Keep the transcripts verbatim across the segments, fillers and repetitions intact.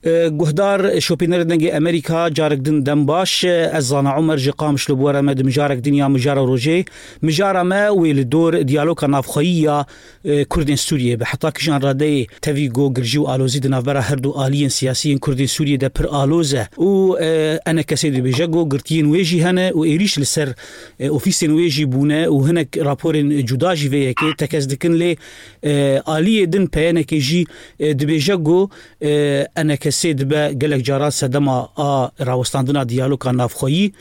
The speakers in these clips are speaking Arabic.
گهدار شوپینر دنگی امریکا جارک دن دم باش از زانا عمر جقامش لبوره مد مجارک دنیا مجارا روجه مجارا ما ویل دور دیالوگا نافخویی کردین سوریه به حتی کشان راده تویگو گرجو آلوزی دنافبرا هر دو آلیین سیاسیین کردین سوریه ده پر آلوزه و انا کسی دی بجگو گرتین ویجی هنه و ایریش لسر اوفیسین ویجی بونه و هنک راپورین جداجی ویه که تکز دکن لی آلیه دن پیانه که جی دی بجگو انا سید به گلک جارات سدما آ راوستاندنا دیالوگا نافخویی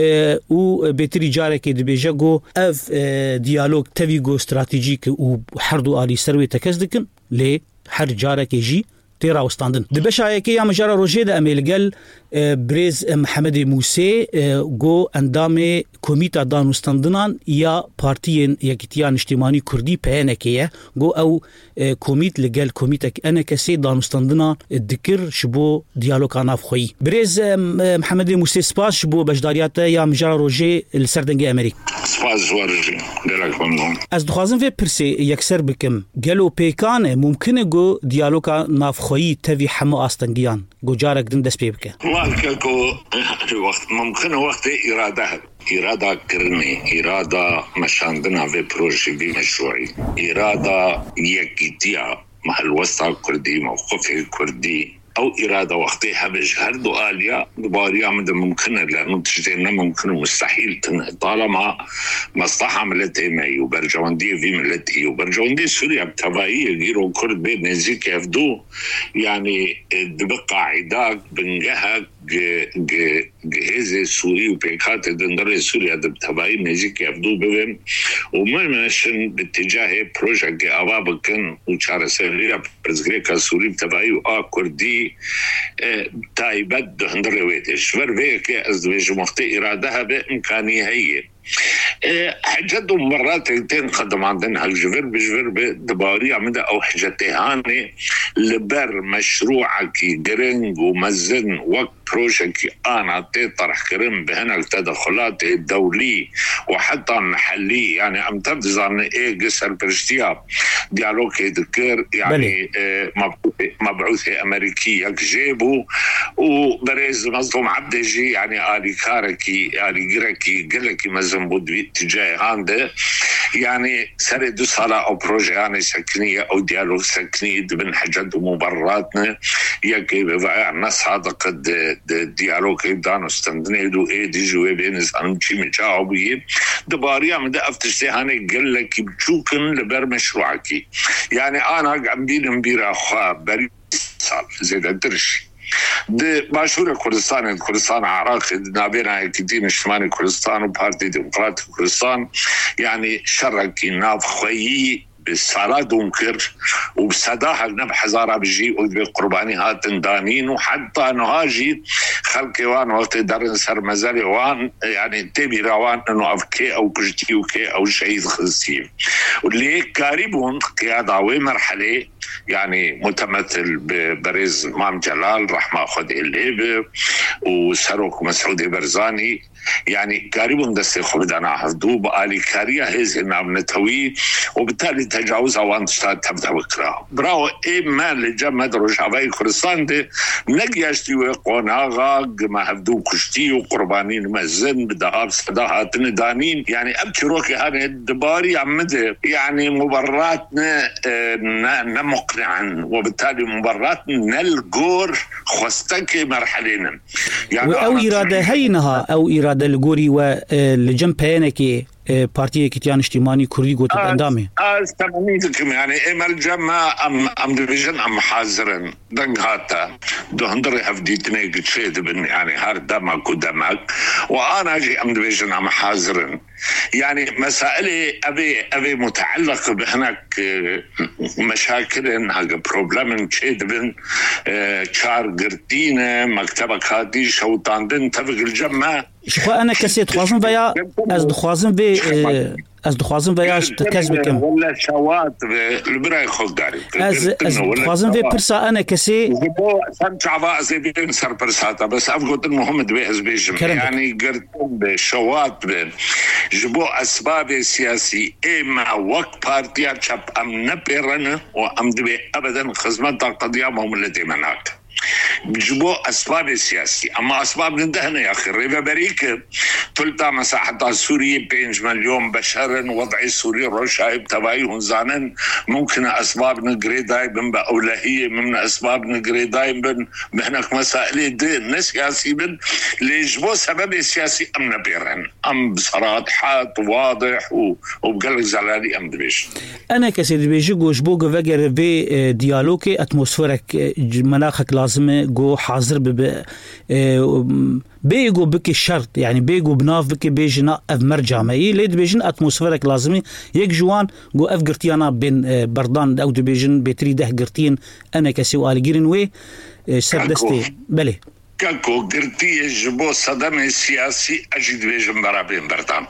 و بهتری جاره که دبیجه گو اف دیالوگ تویگو استراتیجیک و هر دو آلی سروی تکز دکن لی هر جاره که جی تی راوستاندن دبشایه که یا مجاره روژه ده امیلگل برز محمد موسی گو اندام کمیتا دانوستاندنان یا پارتیین یکتیان اجتماعی کردی پینکیه گو او کمیت لگل کمیتا انا کسی دانوستاندنان دکر شبو دیالوگا نافخویی برز محمد موسی سپاس شبو بجداریات یا مجاره روژه لسردنگ امریک سپاس ورجی دلک ممنون از دخوازم فی پرسی یکسر بکم گلو پیکانه ممکنه گو دیالوگا نافخویی تاوی حما آستنگیان گو جارک دن دست پی بکه والكو وقت ممكن وقت إرادة إرادة كرني إرادة مشاندنا في بروجي بمشروعي إرادة يكيتيا مع الوسط كردي موقفي كردي أو إرادة وقتي هبج هردو آليا دباريا مدى ممكنة لأنه تجدينا ممكن مستحيل طالما مصلحة ملتي معي وبرجواندية في ملتي وبرجواندية سوريا بتبعية غيرو كرد بين نزيك يفدو يعني دبقى عداك بنجهك جهاز سوري وبيكات دندر سوريا بتبعي نزيك يفدو بهم وما ماشن باتجاه بروجكت أبابكن وشار سوريا برزغريكا سوري بتبعي وآ كردي تايبت دهندر ويتش فربيك أزدوج مختي إرادها بإمكانية هي حجته مرات تين قدم عندنا الجبر بجبر بدباري عمدا أو حجتهاني لبر مشروعك جرينج ومزن وقت بروجكت أنا تطرح كريم بهنا التدخلات الدولية وحتى المحلية يعني أم تبدز عن إيه قصر برشتيا ديالوج يذكر يعني مبعوث أمريكية جيبوا وبرز مظلوم عبدجي يعني آلي كاركي آلي جركي قلكي مزن بود تجاه هانده يعني سرد صلاة أو بروجي يعني سكنية أو ديالوج سكنية بن حجد ومبرراتنا يكي بفعي الناس هذا قد ديالوج يبدان استندنيدو ايه دي جوه بينز انشي مجاوبيه دباريا من ده افتشتهاني قل لك بشوكن لبر مشروعكي يعني انا عم بين مبيرا اخوة بري صار زي ده درش ده باشورة كردستان كردستان عراق نابينا كتير مشماني كردستان وبارتي ديمقراطي كردستان يعني شركي نافخويي بالصلاة دونكر وبصداها نب حزارة بجي وبقرباني هاتن دانين وحتى نهاجي خلقي وان وقت دارن سر مزاري وان يعني تبي روان انه افكي او كجتي وكي او شهيد خلصي واللي قاربون قيادة ومرحلة يعني متمثل ببرز مام جلال رحمة أخذ الليبة وسروك مسعود برزاني يعني قاربون دستي خبدانا حفظو بآلي كاريا هزي نام نتوي وبالتالي تجاوز اوان تشتاد تبدا بكرا براو اي ما لجمع دروشاوي كردستان دي نقياشتي وقوناغا ما حفظو كشتي وقربانين مزن بدهاب صداها تندانين يعني ابكي روكي هاني الدباري عمده يعني مبرراتنا نمقنعا وبالتالي مبرراتنا نلقور خستكي مرحلين يعني او إرادة هينها او إرادة القوري والجنبينكي بارتي كتيان اجتماعي كردي قوت اندامي استمنيتكم يعني امل جمع ام ام ديفيجن ام حاضرن دنگ هاتا دهندر هفديتني قتشيد بن يعني هار دمك ودمك وانا اجي ام ديفيجن ام حاضرن يعني مسائل ابي ابي متعلق بهناك مشاكل انها بروبلم تشيد بن شار قرتينه مكتبك هادي شوطاندن تبق الجمع شو انا كسيت خوازم ويا از دخوازم به از دخوازم ويا تكز بكم ولا شوات البراي خداري از از دخوازم في برسا انا كسي سام شعباء زي بين سر برساتا بس افقد المهم دبي از بيجم يعني قرتم بشوات جبو اسباب سياسي اما وقت بارتيا شاب ام نبرن وام دبي ابدا خدمات قضيه مهم التي مناك بجبو أسباب سياسي أما أسباب ندهنا يا أخي ريبا بريك تلتا مساحة سوريا بينج مليون بشر وضع سوريا روشايب تبايهم زانن ممكن أسباب نقريداي بن بأولهية من أسباب نقريداي بن بهناك مسائل دين سياسي بن ليجبو سبب سياسي أم نبيرن أم بصراحة واضح وبقلق زلالي أم دبيش أنا كسيد بيجي جبو جوجر في ديالوجي أتموسفيرك مناخك لازم جو حاضر بب بيجو بك الشرط يعني بيجو بناف بك بيجنا اف مرجع ماي ليد بيجن اتموسفيرك لازمي يك جوان جو اف قرتيانا بين بردان او دبيجن بتري ده قرتين انا كسؤال جيرن وي سردستي بله كاكو قرتي جبو صدام السياسي اجد بيجن برابين بردان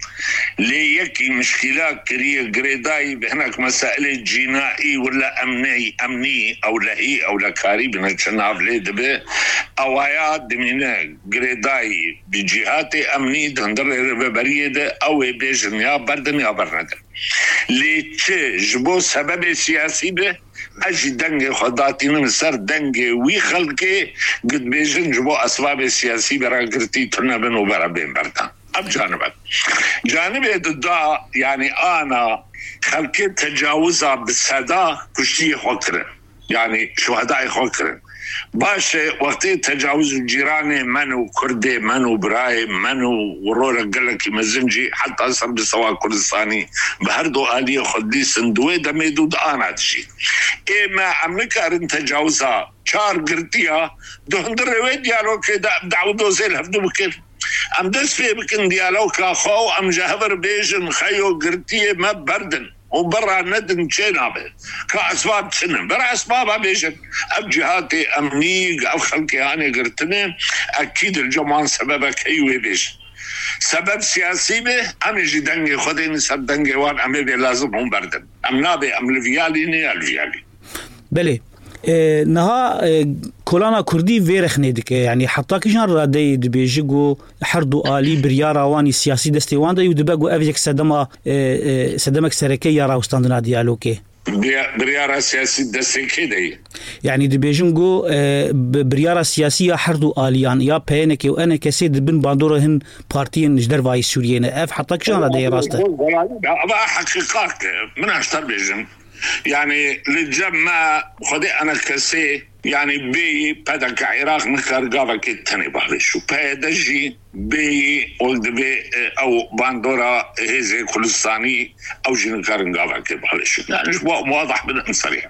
ليه يكي مشكلة كريه قريداي بهناك مسائل جنائي ولا أمني أمني أو لهي أو لكاري بنجناب ليد به أو آيات دمينة قريداي بجهات أمني دندر ببريد أو بيجن يا بردن يا برندن ليه جبو سبب سياسي به أجي دنجي خداتي نمسر دنجي ويخلقي قد بيجن جبو أسباب سياسي برا قرتي تنبن وبرا بين بردان أب جانبك جانبي ضد يعني أنا خلقت تجاوزها بالسادة كشتي خكرة يعني شهداء خكرة باش وقت تجاوز الجيراني منو كردي منو برايم منو ورورة قلك مزنجي حتى أصر بسوا كردستاني بهردو آلية خدي سندوي دميدو دانا تشي إما أمريكا رن تجاوزها شار قرتيها دهندر روي ديالو كده دعودو زيل هفدو بكر ام دس في بكن ديالوكا خو ام جهبر بيجن خيو قرتيه ما بردن وبرا ندن تشينابه كاسباب سنن برا اسباب بيجن اب جهاتي امني او خلقي انا قرتني اكيد الجمان سببك ايوه بيجن سبب سياسي به ام جدنجي خدين سدنجي وان ام بي لازم هم بردن ام نابي ام الفيالي ني الفيالي بله نها كولانا كردي ويرخني دك يعني حتى كيشان رادي دبيجو حردو آلي بريارا واني سياسي دستيوان دا يدبقو افيك سدما سدمك سركي يارا وستاندنا ديالوكي بريارا سياسي دستيكي دي يعني دبيجنجو بريارا سياسية حردو آليان يا بينك وانا كسيد بن باندورهن بارتين جدر واي سوريين اف حتى كيشان رادي راسته حقيقات من اشتر بيجن يعني للجمع خدي أنا كسي يعني بي بدك عراق نكر قافا كتاني بعرشو بيدجي بي ولد بي أو باندورا هزي كلستاني أو جي نكر قافا كبعرشو يعني شو واضح بدأ نصريح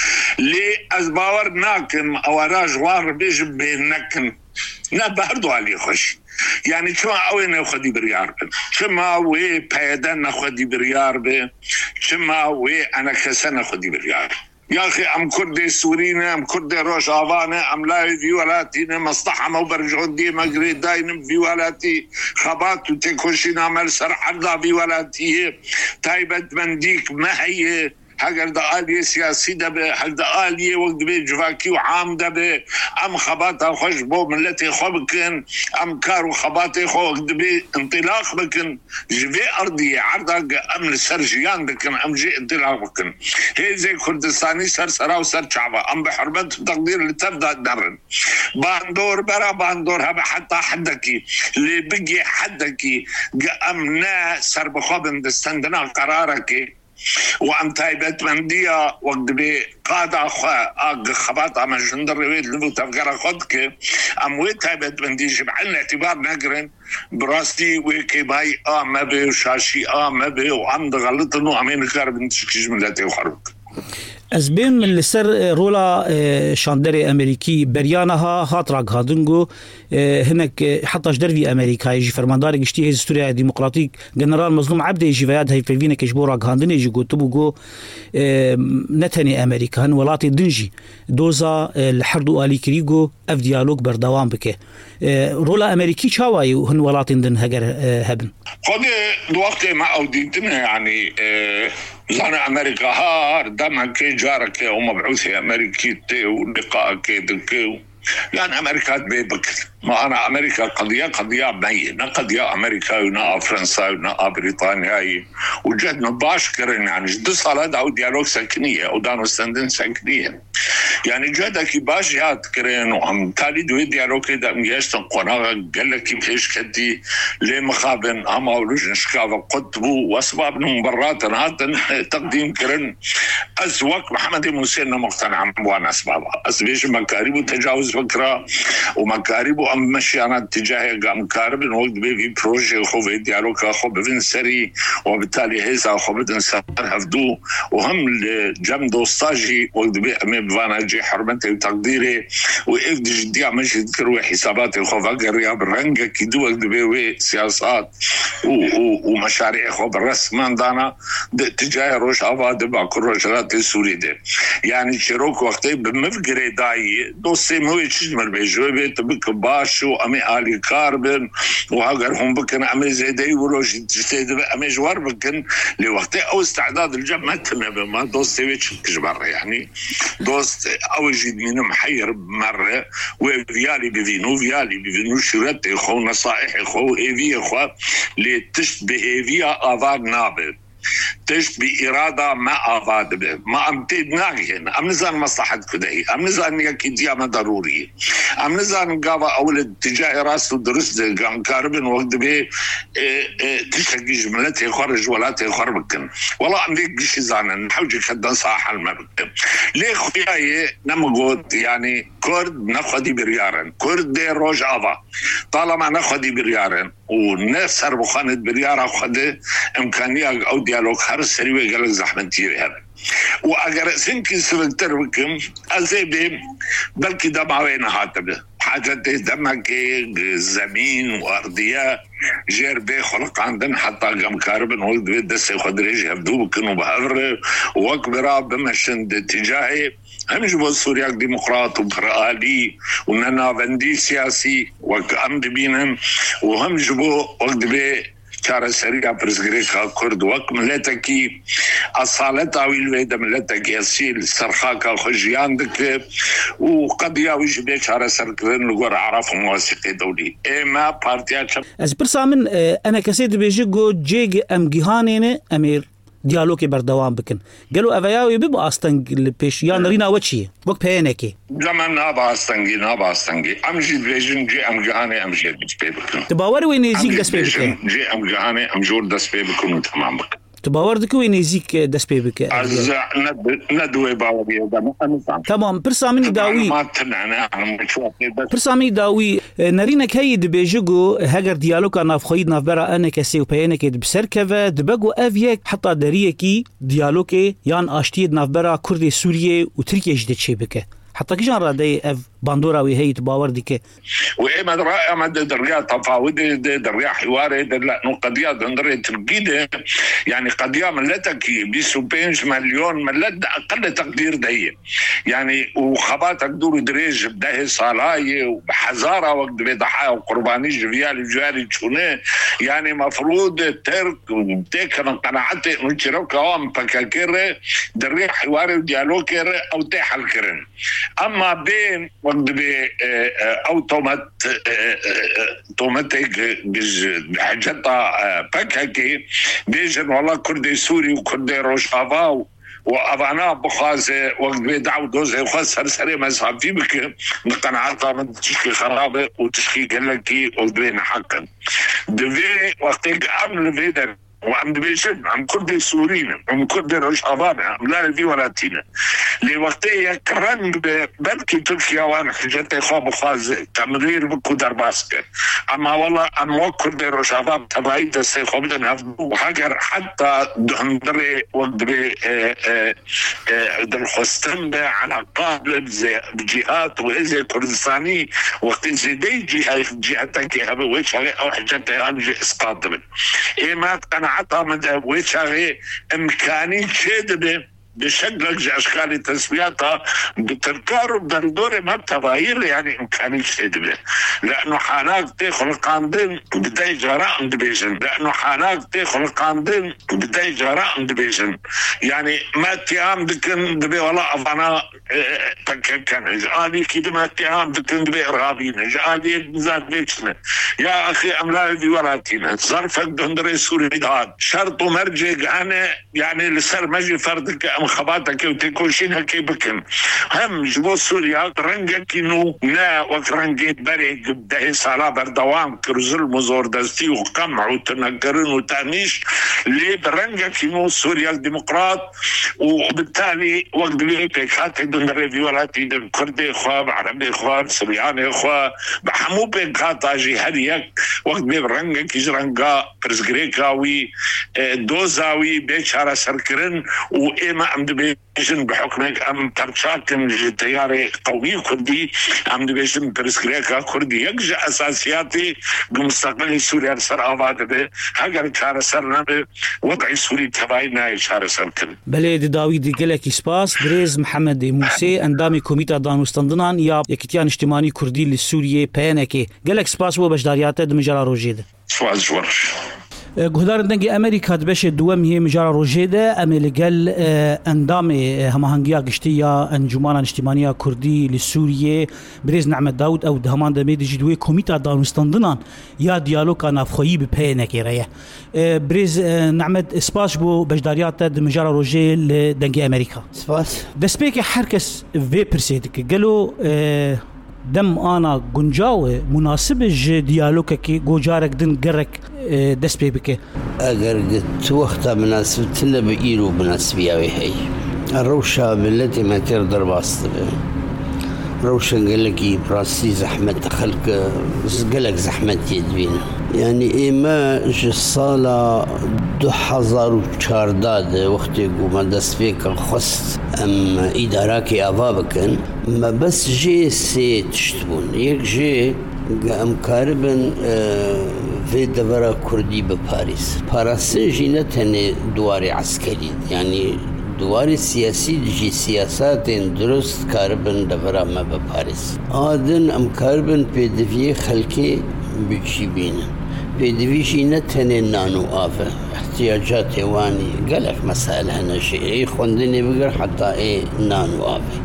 لي أزباور ناكم أو راجوار بيجي بينكم نبهردو عليه خوش يعني كما اوين خدي بريار بن كما وي بايدن خدي بريار بن كما وي انا كسنه خدي بريار يا اخي ام كردي سورينا ام كردي روشافانا ام لا فيولاتينا مصلحه مو برجعون دي مغري داين فيولاتي خبات وتكوشينا مال سرحدا فيولاتي تايبت منديك ما هي هاگر دا آلیه سیاسی دبه هل دا آلیه وقت به جواکی و عام دبه ام خباتا خوش بو ملتی خو بکن ام کارو خباتی خو وقت به انطلاق بکن جوی ارضیه عرضا ام لسر جیان بکن ام جی انطلاق بکن هی زی کردستانی سر سرا و سر چعبا ام بحرمت تقدیر لتبدا درن باندور برا باندور هبه حتی حدکی لی بگی حدکی ام نا سر بخواب دستندنا قرارکی وام تايبت منديا وقت بي قادا خا خباطة من جندر ويد لبو تفكر خدك ام وي تايبت مندي جمعلنا اعتبار نقرن براستي ويكي باي اه ما بي وشاشي اه ما بي وعم غلط انه امين خارب انتشكيش من لاتي وخرب أزبين من السر رولا شاندري أمريكي بريانها هاتراق هادنجو هناك حتى جدر في أمريكا يجي فرماندار يجتيه هستوريا ديمقراطيك جنرال مظلوم عبد يجي فياد هاي فينا كجبوراق هاندن يجي جو تبوجو نتني أمريكا هن ولاتي دنجي دوزا الحردو آلي كريجو أف ديالوج بردوام بك رولا أمريكي شاوي هن ولاتي دن هجر هبن خد الوقت ما أوديتنا يعني زانا أمريكا هار دمك جارك ومبعوث أمريكي تيو لقاء كيدك يعني أمريكا بيبكر ما أنا أمريكا قضية قضية مية نا قضية أمريكا ونا فرنسا ونا بريطانيا وجد نباش كرن يعني جد صالة أو ديالوج سكنية أو دانو ستندن سكنية يعني جدا كي باش يات كرين وهم تالي دوي ديالوج كده ميشتن قناة قال لك كيفش كدي ليه مخابن هم أولوج نشكاف قطبو وأسباب مبررات هذا تقديم كرن أزواج محمد موسى مقتنع وانا أسبابها أسبيش مكارب تجاوز فكرة ومكارب أم مشي أنا اتجاه مكارب الوقت بي بروجي خوف ديالوج خوف بنسري وبالتالي هذا خوف بنسر هفدو وهم الجم دوستاجي وقت بي أمي بوانا جي حرمتي وتقديري وإفد جديا مش يذكروا حساباتي خوف أقريها بالرنجة كدو وقت بي سياسات ومشاريع خوف الرسمان دانا اتجاه روش أفا دبا كل رجلات السوري دي يعني شروك وقتي بمفقري داي دوستي موي تشجمر بيجوبي تبك باشو أمي آلي كاربن وهاقر هم بكن أمي زيدي وروش تشتيد أمي جوار بكن لوقتي أو استعداد الجمع تنبي ما دوستي ويش كجبر يعني دوست أو جيد من محير مرة وفيالي بفينو فيالي بفينو شرطي خو نصائح خو إيفي خو لتشت بإيفيا آفاق نابل تشت بإرادة ما أفاد به ما أمتد ناقهن أم نزان مصلحة كدهي أم نزان يكي ديامة ضروري أم نزان قابا أول اتجاه راسو درست قام كاربن وقت به تشتكي جملتي خرج ولاتي خربكن والله أم ذيك قشي زانا نحوجي كدن صاحة المركب ليه خياي نمقود يعني كرد نخدي بريارن كرد دي روج أفا طالما نخدي بريارن والناس هربخانت بريارة خده إمكانية أو ديالوج هر سريوي قال زحمة تيري هذا وأجر سنك سفلتر بكم أزيبهم بلكي دمعوين هاتبه حاجة دمك زمين وأرضية جير بي خلق عندن حتى قام كاربن ولد بيدس يخدريج يبدو بكنوا بهفر وأكبرا بمشند اتجاهي هم جبوا سوريا ديمقراط وبرآلي وننا فندي سياسي وكأمد بينهم وهم جبوا وقت بي كار سريع برزقريكا كرد وك ملتكي أصالتها ويلويدا ملتكي أسيل سرخاكا خجيان دك وقد ياويش بيش كار سركرين لغور عرف مواسيقي دولي إما بارتيات از برسامن أنا كسيد بيجيقو جيج أم جيهانين أمير ديالوكي بردوام بكن قالوا أفياوي بيبقى أستنج البيش يعني رينا وشي وقت بينكي زمان نابا أستنجي نابا أستنجي أمجي بيجن جي أم جهاني أمجي دسبي بكن تباوري وين يزيك دسبي بكن جي أم جهاني أمجور دسبي بكن تمام بكن تباور دك وين يزيك دسبي بك از ند ندوي باوري ده أنا تمام برسامني داوي ما تنعنا أنا مشوار برسامي داوي نرينا كيد بيجو هاجر ديالوج أنا في خيد نافبرا أنا كسي وبينك كده بسركفة دبجو أفيك حتى دريكي ديالوجي يان أشتيد نافبرا كردي سوريا وتركيا جديد شيء بك حتى كي جان رادي اف باندورا وهي تباور ديك واما رائع مد دريا تفاوض دريا حوار لا قضيه دريا ترقيده يعني قضيه ملتك بيسو بينش مليون ملت اقل تقدير ده يعني وخبات تقدر دريج بده صلايه وبحزاره وقت بضحايا وقرباني جويال جوالي تشونه يعني مفروض ترك تك قناعتي نشرك قوام فكاكره دريا حوار وديالوج او تحل كرن اما بين وقت بي اوتومات اوتوماتيك حاجتها باكاكي بيجن والله كردي سوري وكردي روشافا وأبانا بخازة وقت بيدعو دوزة وخاص سرسري مذهب في بك نقنعاتها من تشكي خرابة وتشكي قلقي وقت بينا حقا دفي وقتك قبل فيدر وعم بيشن عم كردي سوريين عم كردي روشافانا عم لا في ولاتينا لوقتها كرن بلكي تركيا وانا حجتي خواب خاز تمرير بكو درباسك اما والله انا كردي روشافا تبعيد السيخوب دنهف وحاجر حتى دهندري وقدري دلخستن على قابل بجهات وإذا كردستاني وقت زيدي جهتك هبه ويشاغي او حجتي هنجي اسقاط من ايمات قناعتها من ويشاغي امكاني شيد به بشكل أشكال تسوياتها بتركار بدور ما تغير يعني إمكانية كذبة لأنه حالات تأخذ قاندين بدأ جراء دبيجن لأنه حالات تأخذ قاندين بدأ جراء دبيجن يعني ما اتهام دكن دبي ولا أفنا تكن كان إجعالي كده ما اتهام دكن دبي إرهابيين إجعالي ذات بيتنا يا أخي أملا دي ولاتينا ظرفك دندري سوري داد شرط مرجع أنا يعني لسر مجي فردك أم خباتك وتكوشينها كي بكن هم جبو سوريا رنجا كينو نا وكرنجيت بري قبده سالا بردوام كرزل مزور دستي وقمع وتنقرن وتانيش ليه برنجا كينو سوريا الديمقراط وبالتالي وقت بيك هاتي دندري في ولاتي دن كردي إخوة عربي إخوة سورياني إخوة بحمو بيك هاتا جهريك وقت بي برنجا كيجرنجا برزغريكاوي دوزاوي بيشارة سركرن وإما أم دبيشن بحكمك أم ترشاكن تياري قوي كردي أم دبيشن برزغريكا كردي يكجا أساسياتي بمستقبل سوريا سر آباد به هاگر شارة سرنا به وضع سوري تباينا شارة سركن بلد داويد قلك إسباس بريز محمد موسى اندامي كوميتا دانوستاندنان يا يكتيان اجتماعي كردي للسورية بيانكي قلك إسباس هو بجدارياته دمجرى روجيده سواز جورش گهدار دنگی امریکا دبش دوم هی مجرا روجیده املگل اندام هماهنگیا گشتیا انجمن اجتماعی کردی لسوریه برز نعمت داود او دهمان دمی دجدوی کمیته دانستاندنان یا دیالوگ نافخویی به پینکیره برز نعمت اسپاس بو بجداریات مجرا روجی لدنگی امریکا اسپاس دسپیک هر کس وی پرسیدک گلو دم آنا گنجاوه مناسب ج دیالوگ کی گوجارک دن گرک دست پی بکه اگر قلت وقتا مناسب تلا بإيرو مناسبية وهي الروشة بالتي ما تقدر باستبه روشة قالك براسي زحمة خلق قالك زحمة يدبين يعني إما جصالة دو حزار وشارداد وقت يقوم دست فيك خست أم إداراكي أبابكن ما بس جي سي تشتبون يك جي ام كاربن في دورة كردي بباريس باريس جينا تاني دواري عسكري يعني دواري سياسي جي سياسات درست كاربن دورة ما بباريس آدن ام كاربن بيدفي خلقي بجيبين بيدفي جينا تاني نانو آفا احتياجات واني قالك مسائل هنا شيء خوندني بقر حتى ايه نانو آفا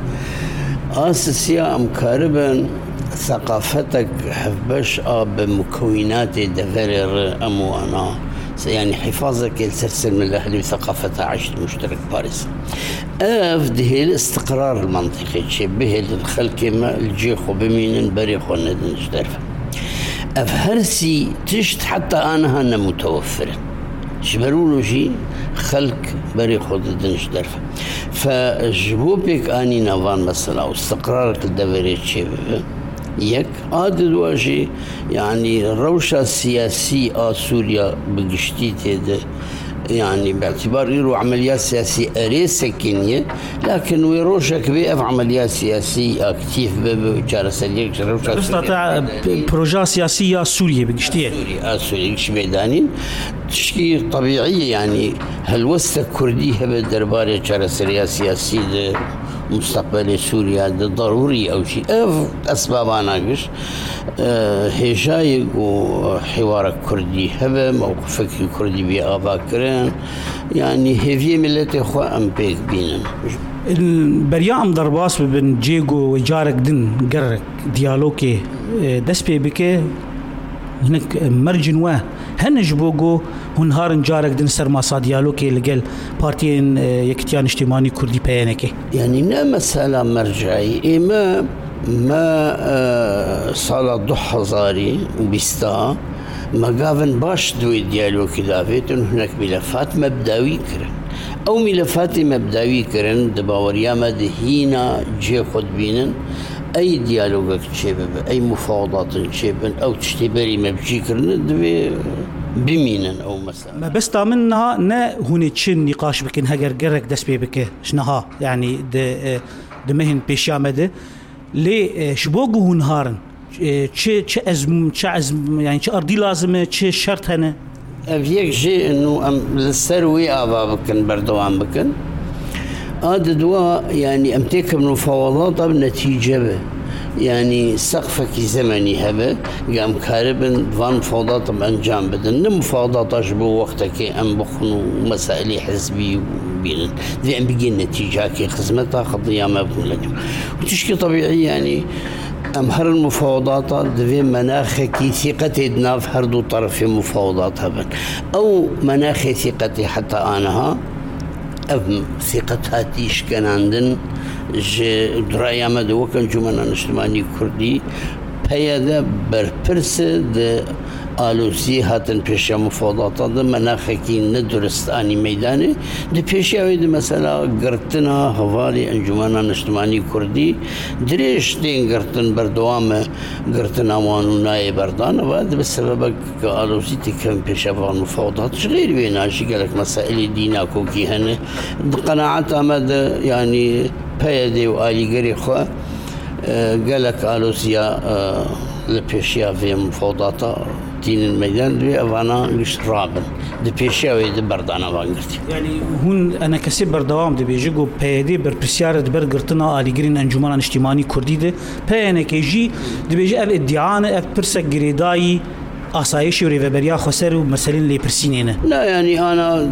آساسيا ام كاربن ثقافتك حفبش بمكونات دفرر أموانا يعني حفاظك السلسل من الأهل وثقافتها عشت مشترك باريس أفده الاستقرار المنطقي شبه الخلق ما الجيخ وبمين بريخ وندنش درفة أفهرسي تشت حتى أنا هنا متوفرة شبرولو شي خلق بريخ ودنش درفة فجبوبك آني نوان مثلا واستقرارك الدفريت شبه يك عادل واجي يعني الروشة السياسية سوريا بقشتيته ده يعني باعتبار إيرو عمليات سياسية أريسة كينية لكن ويروشك بيقف عمليات سياسية أكتيف بجارة سليك روشة استطاع بروجة سياسية سوريا بقشتيه سوريا سوريا شبيدانين تشكيل طبيعية يعني هالوسط كردية بالدربارة جارة سلية سياسية مستقبل سوريا ضروري أو شيء أسباب عناقش أه هجايق وحوار كردي هبه موقفك كردي بآبا كرين يعني هذه ملتي أخوة أم بيك بينن البرياء ام درباس بين جيجو وجارك دن قرك ديالوكي دسبي بك هناك مرجن واه هنجبوغو هنهارن جارك دن سرماسا ديالوكي لقل بارتين يكتيان اجتماعي كردي بيانكي يعني نا مسألة مرجعي إما ما صالة ضحى زاري وبيستا ما قافن باش دوي ديالوكي دافيتون هناك ملفات مبداوي كرن أو ملفات مبداوي كرن دباوريا مدهينا جي خد بينن أي ديالوغك تشيبن أي مفاوضات تشيبن أو تشتبري ما بجي كرن دبي بمينن أو مثلا ما بس تامنها نا هوني تشين نقاش بكن هجر جرك دس بي بك شنها يعني د دمهن بيشامده ليه شبوغو هنهارن تش تش أزم تش أزم يعني تش أرضي لازم تش شرط هنا أفيك شيء إنه أم للسروي أبا بكن بردوان بكن هذا دواء يعني أمتك المفاوضات بنتيجة به يعني سقفك زمني هبه قام كاربن فان مفاوضات بأنجام بدن مفاوضات أشبه وقتك أم بخنو مسائل حزبي وبين ذي أم بيجي النتيجة كي خزمتها قضية ما بكون لكم وتشكي طبيعي يعني أمهر المفاوضات ذي مناخك ثقتي دناف هردو طرف مفاوضات هبن أو مناخ ثقتي حتى أنها أم ثقتها تيش كان عندن درايا مدو كان جمعنا نشتماني كردي بيادا برپرس ده آلوزی هاتن پیش مفاوضات ده مناخکی ندرست آنی میدانه ده پیش اوید مثلا گرتنا حوالی انجمن اجتماعی کردی دریش دین گرتن بردوام گرتن آوانو نای بردان و ده بسبب که آلوزی تکم پیش اوان مفاوضات غیر بیناشی گلک مسائل دینا کو کی هنه قناعت آمد يعني پیاده و آلیگری خواه قالك آلوزيا لبيشيا في مفاوضات دين الميدان دي أفانا قش رابن دي بيشيا ويد بردانا بانقرتي يعني هون أنا كسب بردوام دي بيجيجو بيدي بربسيارة برقرتنا آليجرين أنجمان اجتماعي كردي دي بيانا كيجي دي بيجي أب ادعانا أب برسك جريداي آسایش و ریوبریا خسر و مثلا لی پرسینینه. لا يعني أنا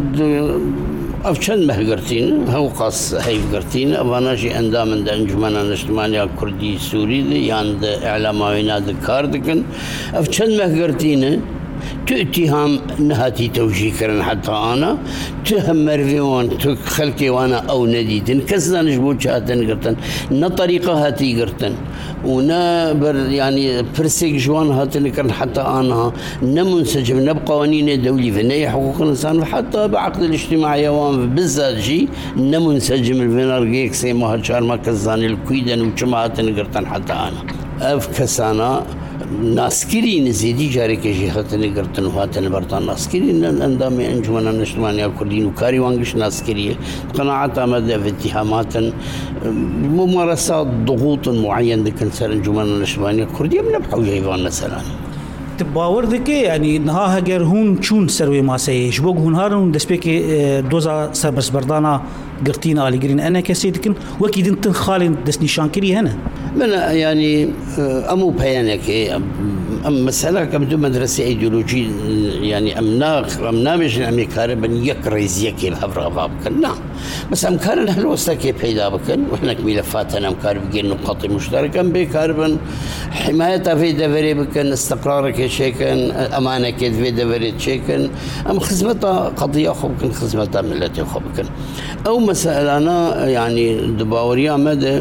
أفشل مهجرتين هو قاس هاي قرتين أنا شيء أندام عند أنجمن الاجتماعي كردي سوري دي عند إعلاميين ذكردكن أفشل مهجرتين تأتيهم نهاتي توجيه كرن حتى أنا تهم مرفيون تخلكي وأنا أو نديتن كسنا نجبوت شاتن قرتن نطريقة هاتي قرتن ونا بر يعني برسيك جوان هاتن كرن حتى أنا نمنسجم نبقوانين الدولي في حقوق الإنسان حتى بعقد الاجتماعي وان بالذات جي نمنسجم الفينارجيك سيما هالشار ما كزاني الكويدن وشما هاتن قرتن حتى أنا أف كسانا ناسكرين زيدي جاري كجي هاتني قرتن وهاتني برطان ناسكرين الأندام أنجمن الاجتماعي كردين وكاري وانقش ناسكرية قناعات آمد في اتهامات ممارسات ضغوط معين ذكر سر أنجمن الاجتماعي كردية من نبحو جيبان مثلا تباور دكي يعني نها هجر هون شون سروي ما سيش بوج هون هارون دسبيك دوزا سبس بردانا قرتين آليجرين أنا كسيدكن وكيد انت خالين دس نشان كري هنا من يعني أمو بيانك أم مسألة كم دو مدرسة إيديولوجي يعني أمناخ أمنامش نعمي كاربن يكرز يكي الهبر أبابكن لا بس أم كارن هل وستكي بيدا بكن وإحنا كميلفاتنا أم كارب جين نقاط مشتركة بكاربن حمايتها في دفري بكن استقرارك شيكن أمانك في دفري شيكن أم خدمتها قضية خبكن خدمتها ملتي خبكن أو مسألة أنا يعني دباوريا مدى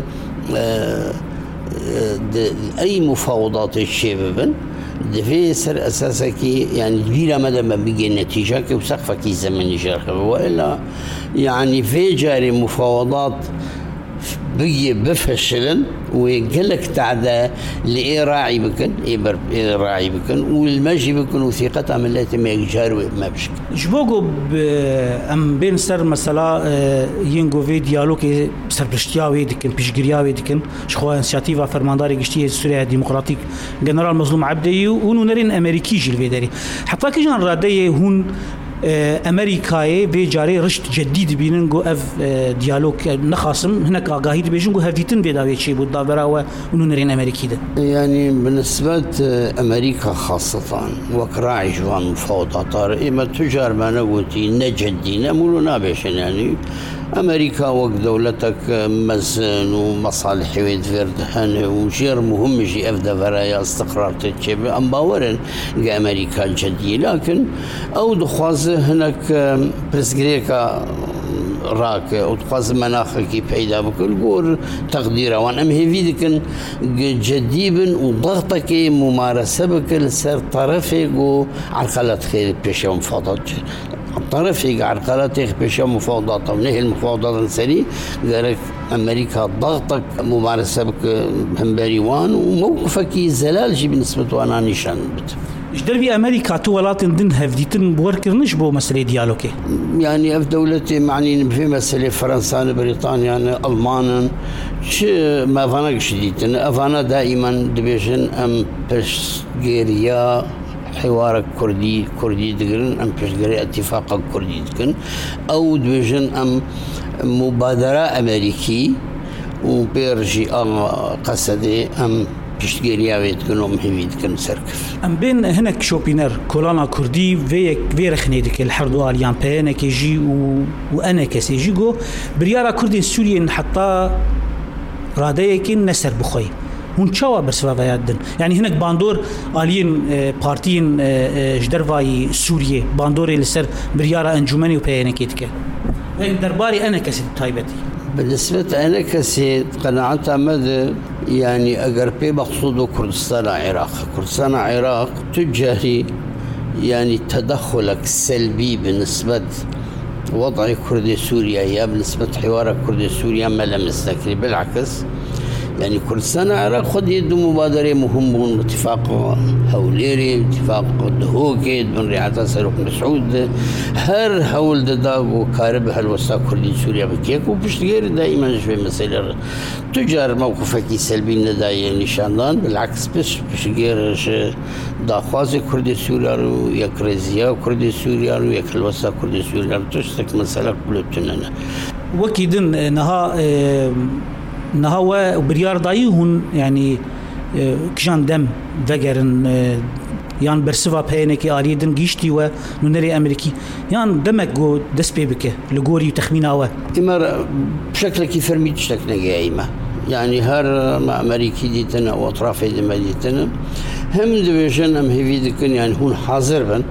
أي مفاوضات الشباب دفي سر أساسك يعني بلا مدى ما بيجي النتيجة كي وسقفك زمن جرخ وإلا يعني في جاري مفاوضات بيجي بفشلن ويقلك تعدى لإيه راعي بكن إيه راعي بكن والمجي بكن وثيقتها من التي ما يجار ما بشك جبوجو أم بين سر مثلا ينجو في ديالوج سر برشتياوي دكن بيشجرياوي دكن شخوان انسياتيفا فرمانداري قشتيه سوريا ديمقراطيك جنرال مظلوم عبدي ونورين أمريكي جلفيداري حتى كيجان رادية هون أمريكاي بجاري رشد جديد بيننجو أف ديالوج نخاصم هناك قاهيد بيجنجو هفتين بيداوي شيء بالضبرة ونورين أمريكي ده يعني بالنسبة أمريكا خاصة وكراعي جوان مفاوضات إما تجار ما نقولتي نجدي نمولو نابشن يعني أمريكا وقت دولتك مزن ومصالح ويدفير دهن وشير مهم جي أفدا فرايا استقرار تتشبه أم باورن جا أمريكا الجديد لكن أو دخواز هناك برسجريكا راك أو دخواز مناخك بيدا بكل قور تقديره وان أم هيفيدكن جديبن وضغطك ممارسة بكل سر طرفك وعرقلت خير بيشا مفاضات طرفي عرقلاتك بشيء مفاوضات ونهي المفاوضات السري قالك أمريكا ضغطك ممارسة بك همبريوان وموقفك زلال جي بالنسبة وانا نشان بت إيش دربي أمريكا تولات دن هفديتن بوركرنش بو مسألة ديالوكي يعني في دولتي معني في مسألة فرنسا بريطانيا ألمانا ش ما فانا شديدن أفانا دائما دبيشن أم بشجيريا حوار كردي كردي دقرن أم بشجري اتفاق كردي دقن أو دبيجن أم مبادرة أمريكي وبيرجي قصدي أم پشتگیری آوید کنم هیوید کن سرکف. ام بین هنک شوپینر کلانا کردی وی وی رخنیدی که الحرب آلیان پهنه که جی و و أنا کسی جی گو بریارا کردی سوریه حتی راده کی نصر بخوی. هون چوا برسوا ویادن. یعنی هنک باندور آلیان پارتین جدروای سوریه باندوری لسر بریارا انجمنی و پهنه کید که. این درباری أنا کسی تایبتی. بالنسبة أنا كسي قناعت عمد يعني أجر بي مقصود كردستان عراق كردستان عراق تجاري يعني تدخلك السلبي بالنسبة وضع كرد سوريا يا بالنسبة حوار كرد سوريا ما لم يستكري بالعكس يعني كردستان العراق خد يدو مبادرة مهمة اتفاق هوليري اتفاق دهوكي من رعاية سلوك مسعود هر هول دداغ وكارب هالوسا كردي سوريا بكيك وبشتغير دائما شوي مسألة تجار موقفك سلبي نداي نشاندان بالعكس بس بشتغير داخواز كردي سوريا ويكرزيا كردي سوريا ويكالوسا كردي سوريا تشتك مسألة بلوتننا وكيدن نها نهوا بريار داي هون يعني كجان دم دقرن يان برسوا بينك آريدن جيشتي و نونري أمريكي يان دمك جو دس بيبك لجوري تخمينه إمر بشكل كيف فرميت شكلنا جايمة يعني هر مع أمريكي ديتنا وأطراف دم ديتنا هم دبيجن أم هيفي دكن يعني هون حاضر بن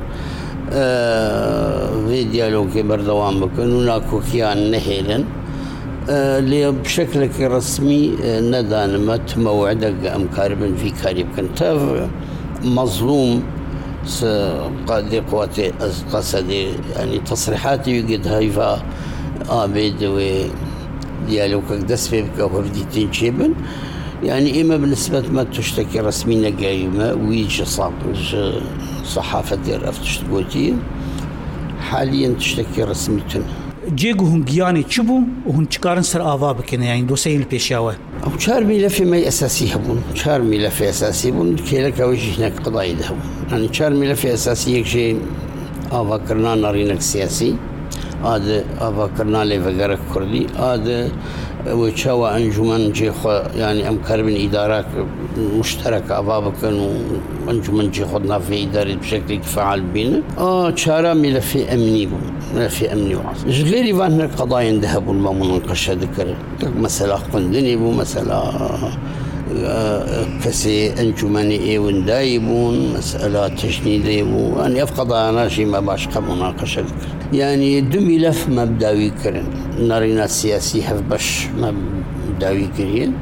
آه في ديالوج بردوام بكن وناكو كيان نهيلن آه اللي بشكل رسمي آه ندانمت موعدك أم كاربن في كارب كنت مظلوم قادي قواتي قصدي يعني تصريحاتي يقد هايفا آبيد و ديالوكك دسبيبك وفرديتين شيبن يعني إما بالنسبة ما تشتكي رسمي نقايمة ويجي صحافة دير أفتشتقوتي حاليا تشتكي رسميتن جيجو هون جياني تشبو وهون تشكارن سر آوا بكنا يعني دوسين البيشاوة أو شار ملف ما أساسي هبون شار ملف أساسي هبون كيلك وجه هناك قضايا هبون يعني شار ملف أساسي يكشي آوا كرنا نارينك سياسي هذا آوا كرنا لفجرك كردي هذا وشوا أنجمن جيخ يعني أم كربن إدارات مشتركة أبابكن وأنجمن جيخنا في إدارة بشكل فعال بينا آه شارع ملف أمني بو ملف أمني وعصر غير فان القضايا ذهبوا ما مناقش ذكر مسألة قندني بو مسألة كسي أنجمني إيه وندايبون مسألة تشنيدي بو يعني أفقد أنا شيء ما باشق مناقشة ذكر يعني دو ملف مبدأوي كرن نارينا السياسي هفبش مبدأوي كرين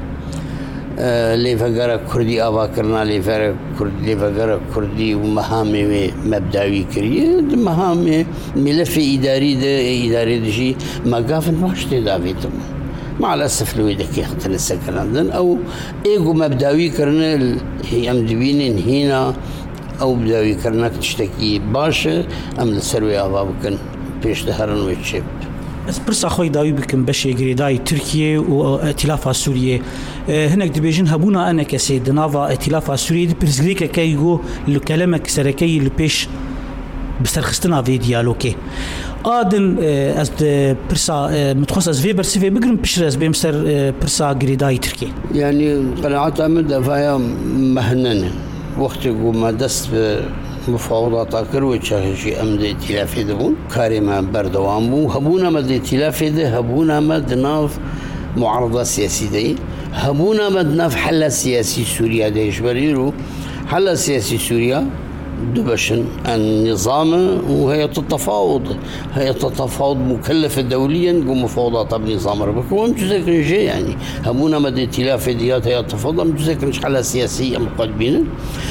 آه لفقرة كردي آبا كرنا لفقرة كردي لفقرة كردي ومهامي مبدأوي كرين مهامي ملف إداري ده إداري ده شيء ما قافن ماشتي دافيتم مع الأسف لو يدك يختن السكران أو إيجو مبدأوي كرنا هي أم دبين هنا أو بدأوي كرنا تشتكي باشا أم لسروي آبا بكن بيش دهرن ويتشيب بس برسا خوي داوي بكم بشي غريداي تركيا وائتلاف سوريا هناك دبيجن هبونا أنا كسيد نافا ائتلاف سوريا برزغريكا كايغو لكلامك سركي لبيش بسرخستنا في ديالوكي آدن از برسا متخصص از في برسي بقرن بشرز بمسر برسا غريداي تركيا يعني قناعات أمد فيها مهننة وقت ما دست مفاوضات أكروي شيء أمد ائتلافي دبون كارما بردوام بو هبونا مد ائتلافي ده هبونا مد ناف معارضة سياسية دي هبونا مد ناف حل سياسي سوريا ده يشبريرو حل سياسي سوريا دبشن النظام وهي التفاوض هي التفاوض مكلفة دوليا ومفاوضات بنظام ربك وهم تذكر شيء يعني هبونا مد ائتلافي ديات هي التفاوض هم تذكر حل سياسية مقدمين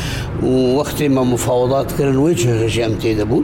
ووقت ما مفاوضات كان الوجه هجام تيدبون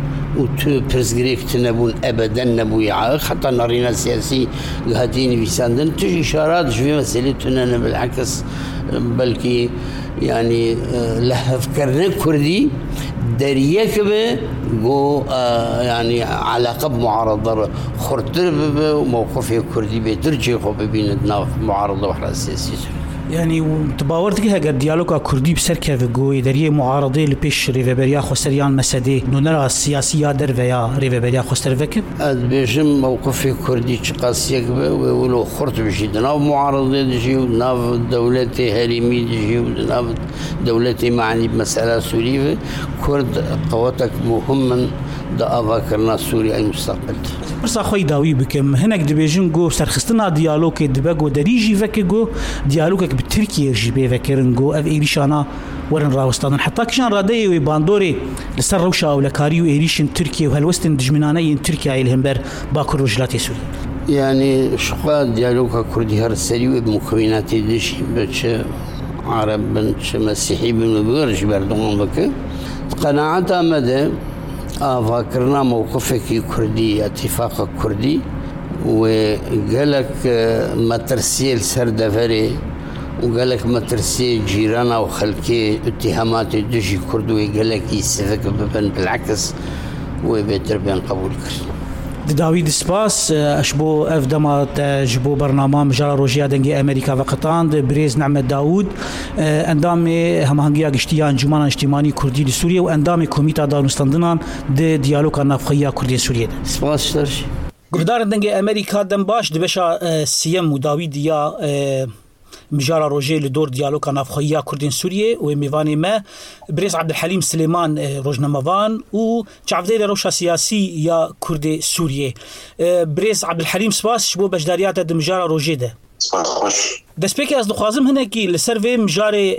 وتبرزغريك تنبون أبدا نبو يعاق حتى نارينا السياسي قهديني في ساندن تجي إشارات في مسألتنا بالعكس بلكي يعني لهف كرنا كردي دريك به جو يعني علاقة بمعارضة خرطر به وموقفه كردي بترجي خو بين معارضة وحلا السياسي يعني تباورت كه اگر دیالوگا کردی بسر که گوی دریه معارضه لپیش ریوبریا خسریان مسده نونرا سیاسی در ویا ریوبریا خسر وک از بیشم موقف کردی چقاسیک به ولو خرط بشید ناو معارضه دجی و ناو دولت هریمی دجی و ناو دولت معني بمسألة سورية كرد قواتك مهما دا کرنا سوریه مستقبل برسا خوی داوی بکم هنک دبیجن گو سرخستنا دیالوگ دبگو دریجی وکگو دیالوگک به ترکیه جیبه وکرن گو اف ایریشانا ورن راوستان حتی کشان راده و باندوری لسر روشا و لکاری و ایریشن ترکیه و هلوستن دجمنانه ترکیه ایلهم بر باکر رجلات سوریه يعني شقا ديالوغا كردي هر سريو بمكونات دشي بچه عرب بنش مسيحي بن بغرش بردون بك قناعة مدى فاكرنا موقفك كردي اتفاق كردي وقالك مترسيل سردفري وقالك مترسيل جيرانا وخلكي اتهامات دشي كردوي قالك يسفك ببن بالعكس وبيتر بين قبول كرد داوید سپاس اشبو اف دما تجبو برنامه مجال روجیا دنگی امریکا و قطان بریز نعمت داوود اندام هماهنگی گشتیان انجمن اجتماعی کردی دی سوریه و اندام کمیته دانستاندنان د دیالوگ نافخیا کردی سوریه سپاس درش گردار دنگی امریکا دم باش دبشا سیم و داوید یا مجال روجي لدور ديالوغ نافخيا كردين سوريا وميفاني ما بريز عبد الحليم سليمان روجنمافان و تعفدير روشا سياسي يا كردي سوريا بريز عبد الحليم سباس شبو بجداريات مجال روجي ده سباس خوش دس بيكي از دخوازم هنا كي لسرفي مجاري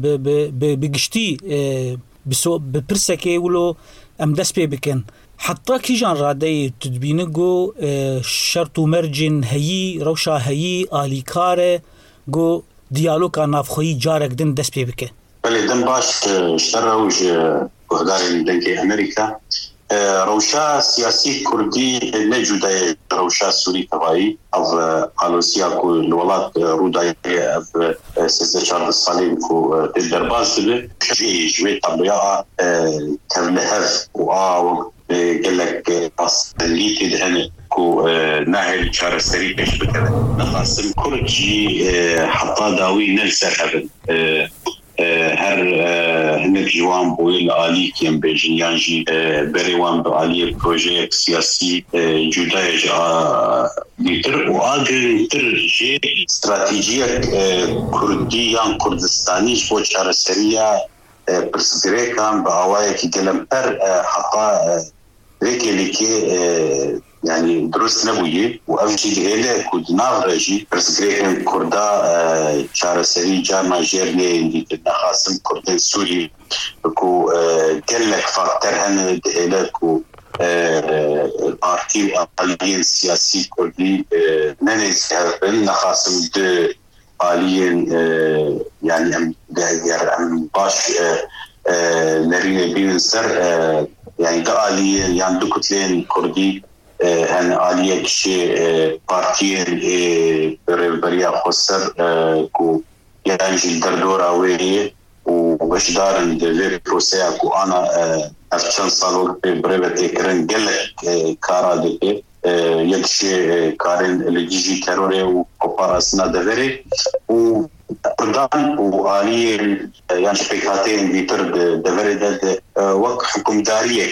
بگشتي بسو بپرسكي ولو ام دس بي بكن حتى كي جان رادي تدبينگو شرط مرجن هي روشا هي آليكاره گو دیالوگ نافخویی جارک دن دست پی بکه بله دن باش اشتر روش گهدار دنگی امریکا روشا سیاسی کردی نجوده روشا سوری تبایی او قالوسیا کو الولاد رودای او سیزده چارده سالی کو درباز دبه جی جوی طبیعه تبلهف و آو قلق اصلیتی دهنه کو ناهل چار سری پیش بکنه نخواستم کلجی حتی داوی نلسر هبن هر هنک جوان بویل آلی کیم بیجن یانجی بریوان با آلی پروژه سیاسی جدای جا دیتر و آگر تر جی استراتیجیت کردی یان کردستانیش بو چار سریه پرسگره کام با آوائه که گلم پر حتی ریکی لیکی يعني درست نبويه وأمشي جهله كود نافرجي بس غير كردا شهر سري جامع جيرني اللي تنخاسم كردين سوري كو قالك فاكتور هن جهله كو البارتي الأقلية السياسي كردي ننزل نخاسم د آليين يعني أم أم باش نرينا بين سر يعني دا آلية يعني دو كتلين كردي هن آلیه کشی پارتیه ریوبریا خسر کو یعنی در دور آویه و وشدارن دوی پروسه کو آنا افچان سالو بریوتی کرن گلک کارا دکه یکشی کارن لجیجی تروره و کپاراسنا دوره و پردان و آلیه یعنی پیکاته دیتر دوره ده وقت حکومداریه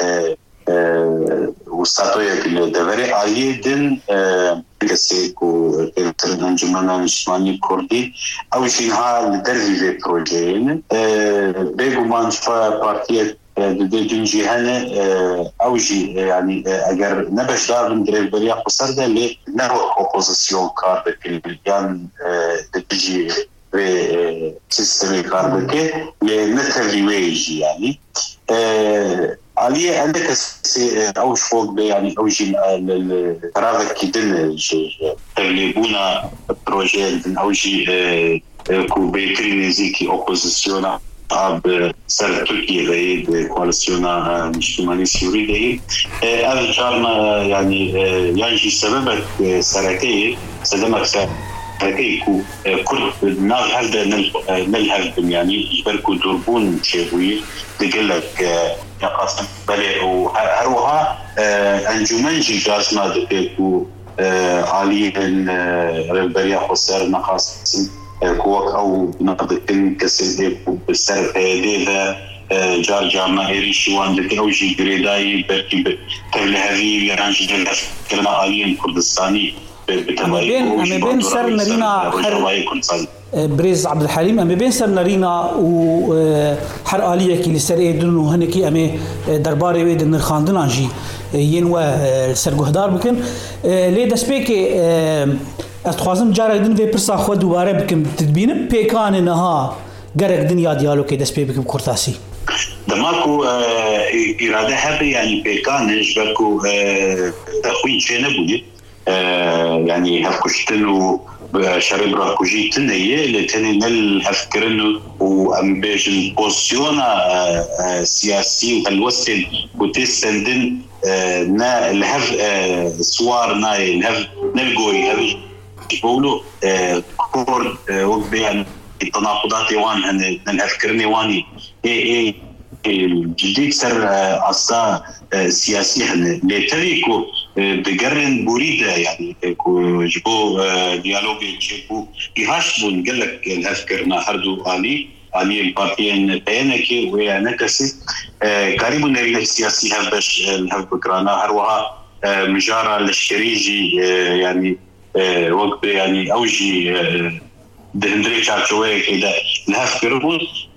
وستاتوية الدوري آلية دن كسيكو الانجمن الاجتماعي الكردي أو جنها لدرجة في بروجين بيجو مانشفا بارتية دن جهنة أو جي يعني أجر نبش دار من دريب بريا قصر ده اللي نروح أوبوزيسيون كارد كليان تجي في سيستم كارد كي لنتر ويجي يعني عليه عندك أوش فوق يعني أوجي الترافق كدن اللي بونا بروجيل أوجي كو بيكري نزيكي أوبوزيسيونا أب سر تركيا غير كواليسيونا مجتمعي سوري غير هذا جارنا يعني يجي سبب سرقية سلمك سرقية كو كل نال هذا نال نال هذا يعني يبركوا دربون شيء تقلك يا قاسم بله وهروها انجمن جازنا دكو عالي الربريا خسر نقاسم كوك أو نقدر كسر بسر هذا جار جارنا إيريشي وان أوجي جريداي بركي تبل هذه يرانج جلنا كلنا عاليين كردستاني بتمايل أما بين سر نرينا حر بريز عبد الحليم أما بين سر نرينا وحر عالية كي لسر إيدن وهنكي أما درباري ويد نرخاندنا جي ينوى سر جهدار بكن ليه دسبيكي أتخاصم جارك دن في برسا خود دوباره بكم تدبين بيكان إنها جارك دنيا ديالو كي دسبي بكم كورتاسي دماكو إرادة هذا يعني بيكان جبركو تخوين جنبوني يعني هفكشتنو شرب راكوجي تنية لتني نل هفكرنو وأم بيجن بوزيونا سياسي وهالوسل وتسندن نا الهف سوار ناي الهف نلقوي هذي بقولوا كورد وبيان التناقضات وان هن نفكرني واني اي اي جديد سر اصلا سياسي هن لتريكو بقرن بوريده يعني كو جبو ديالوج جبو يهاشبون قال لك الافكرنا هردو علي علي البارتيين بينك ويانا كسي قريب نريد السياسي هبش الهبكرانا هروها مجارة للشريجي يعني وقت يعني أوجي دهندري شعشوية كده لهف كربون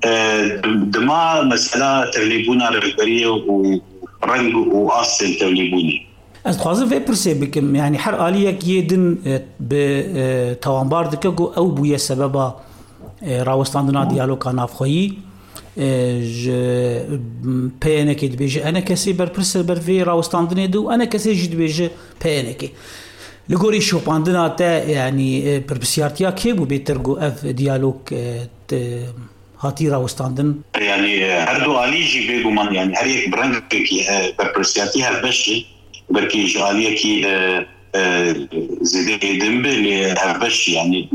دما مسألة تغليبونا رغبرية ورنج وأصل تغليبوني أستخدم في برسي بكم يعني حر آلية كيدن بتوانبار دكجو أو بويا سببا راوستاندنا ديالو كان أفخي ج بينك بيجي أنا كسي بر برسي بر في راوستاندني دو أنا كسي جد بيجي بينك لقوري شو باندنا تا يعني بربسيارتيا كيف وبيترجو اف ديالوج هاتي راوستاندن يعني هردو عليجي بيجو من يعني هريك برنكي بربسيارتيا البشي بركي جاليه كي زيد دمبلي هبش يعني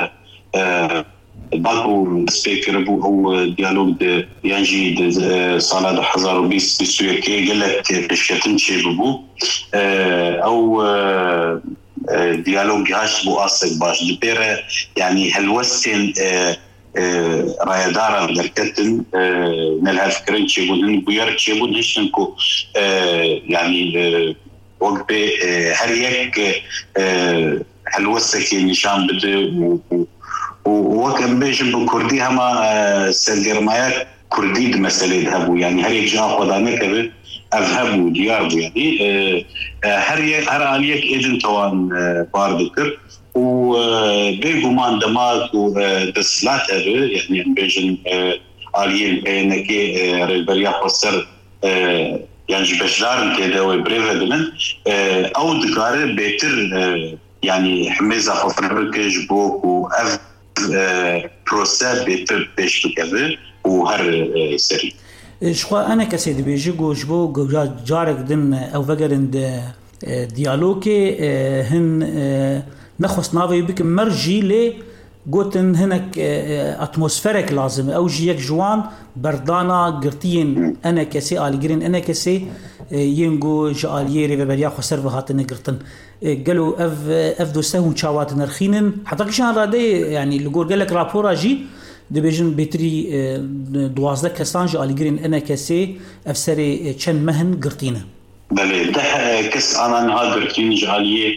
باكو سبيكر بو او ديالوج د يانجي صاله حزار وبيس بسويه كي قال لك الشتن شي بو او ديالوج هاش بو اصل باش دبيره يعني هالوسن رايدارا دركتن نلها فكرين شي بودن بيار شي بودن هشنكو يعني وقت هريك هالوسك نشان بده وكم بيجن بكردي هما سلجرمايات كردي مسألة ذهبوا يعني هريك جاء قدامك به أذهبوا دياربوا يعني هريك هراليك إذن توان باردكر وبيجو مان دماغ ودسلات هذا يعني بيجن عاليين بينك ربريا قصر يعني بشدار كده وبريفة دمن أو دكارة بيتر يعني حميزة خفنبرك جبوك وأف بروسا بيتر بيش بكذا وهر سري شو أنا كسيد بيجو جبو جارك دن أو فجرن ديالوجي هن نخص نافي بك مرجي ل قوتن هناك اتموسفيرك لازم او جيك جوان بردانا قرتين انا كسي الجرين انا كسي ينجو جاليري ببريا خسر بهاتن قرتن قالوا اف اف دوسهم شاوات نرخينن حتى كشان رادي يعني اللي قال لك رابورا جي دبيجن بيتري دوازده كسان جاليرين انا كسي افسري تشن مهن قرتينه بله ده كس انا نهار قرتين جاليه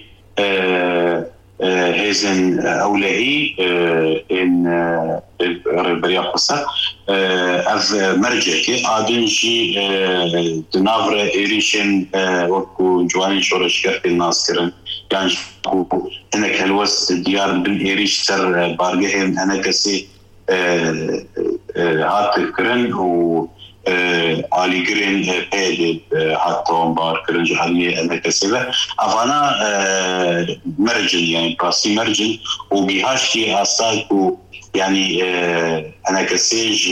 هيزن أولهي إن بريا قصة أف مرجعي عادنجي تنافر إيريشن وكو جواني شورش كرت الناس كرن يعني هناك هالوس ديار بن إيريش سر بارجهم أنا كسي هات كرن و عالي جرين بيد حتى بار كرن جهالية أنا كسبة أفانا مرجن يعني براسي مرجن وبيهاشي أصلاً يعني أنا كسيج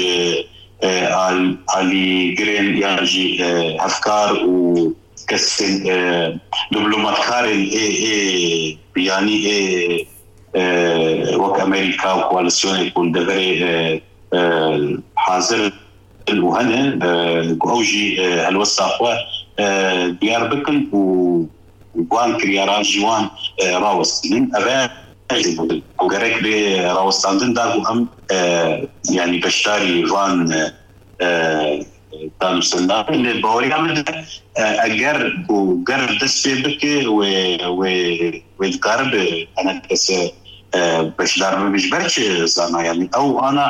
عالي جرين يعني أفكار وكسن دبلومات كارن إيه يعني إيه وك أمريكا وكواليسيون يكون دغري حاضر وهنا أوجي هالوساقة ديار بكن وقوان كرياران جوان راوس من أبا وگرک به راوستاندن داغو هم یعنی بشتاری وان دانوستندن اللي باوری هم اگر و گر دست بکه و و و القرب انا کس بشدار بجبرش زنا يعني او انا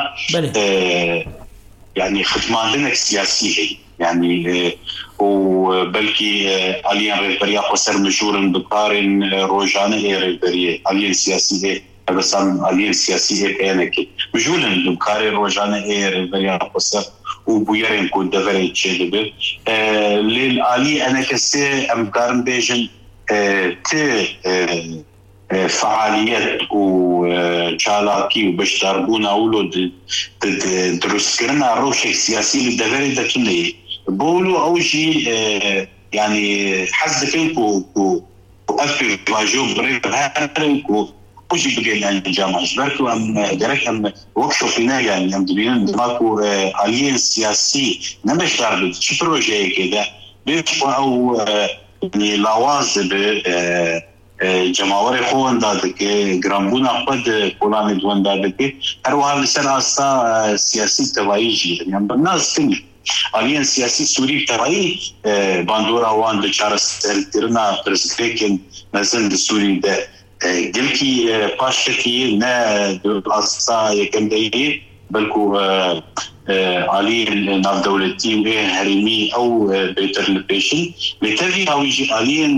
يعني خدماندنك سياسي هي يعني وبلكي عليا ريبريا خسر مجورن بقارن روجانه ريبريا عليا سياسي بس عليا سياسي انك مجورن بقارن روجانه ريبريا خسر وبيرن كود دفري تشيدب للالي انا كسي امكارن بيجن ت فعاليات وشالاكي وبشتربونا اولو دروس كرنا روش سياسي للدفري ده كله بولو أو شيء يعني حزكين كو كو أفكر واجوب بريب هاركو وشي بقى يعني الجامعة جبرتو أم درك أم وقفوا فينا يعني أم دبيان دماغو عليين سياسي نمش تعرض شو بروجي كده بيشوا أو يعني لواز ب جماعة خوان دادك جرامبونا قد كلام دوان دادك هروها لسر أصلا سياسي توايجي يعني بالناس تني عليين سياسي سوري تراي باندورا وان دچارس ترنا برسكريكن مثلا السوري ده جلكي باشكي نا دواسا يكندي بلكو علي ناف دولتي وهرمي او بيتر لبيشن لتري او يجي عليين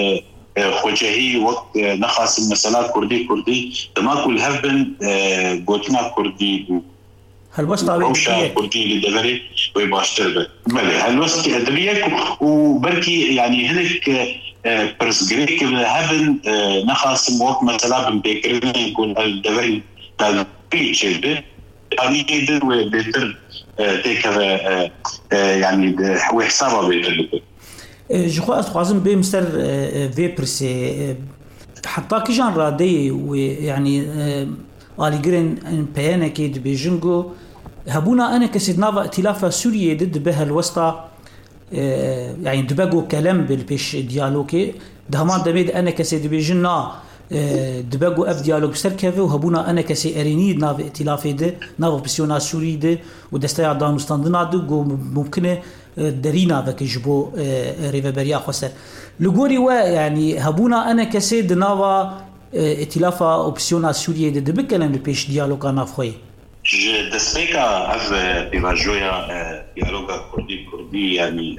خوجهي وقت نخاص المسالات كردي كردي تما كل هفبن قوتنا كردي هالوسط روشا كردي لدفري ويباشتر بله هالوسط أدبيك وبركي يعني هناك برسجريك هبن نخاص موقع مثلا بنبكرين يكون الدفري تلبيش به يعني يدر وبيتر تكذا يعني هو حسابه بيتر جو crois أستخدم بمستر في برسي حتى كيجان رادي ويعني آليجرين بيانا كيد بيجنجو هبونا أنا كسيد نافا ائتلاف سوريا ضد بها الوسطى يعني دبقوا كلام بالبيش ديالوكي دهمان دميد أنا كسيد بيجنا دبقوا أف ديالوج سركفه وهبونا أنا كسي أريني ناف ائتلافي ده ناف بسيونا سوري ده ودستيع دانوستاندنا ده ممكن درينا بك جبو ريفابريا خسر لغوري وا يعني هبونا أنا كسيد نافا ائتلافا اوبسيونا سوريا ده بكلام البيش ديالوغا نافخوي ج دسبيكا اف بيراجويا ديالوغا كردي كردي يعني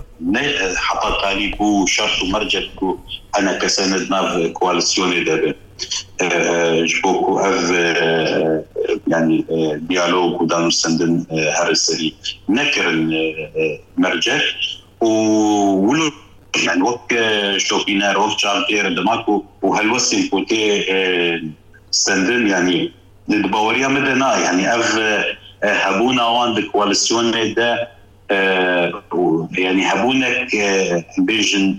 حتى تاريخو شرط مرجعكو انا كسند ناف كواليسيوني ده جبوكو اف يعني ديالوغ ودانو سندن هرسري نكر مرجع ولو يعني وقت شوبينار وقت شارتير دماغو وهالوسن كوتي سندن يعني الباوريا مدنا يعني اف هبونا وان بكواليسيون ده يعني هبونك بيجن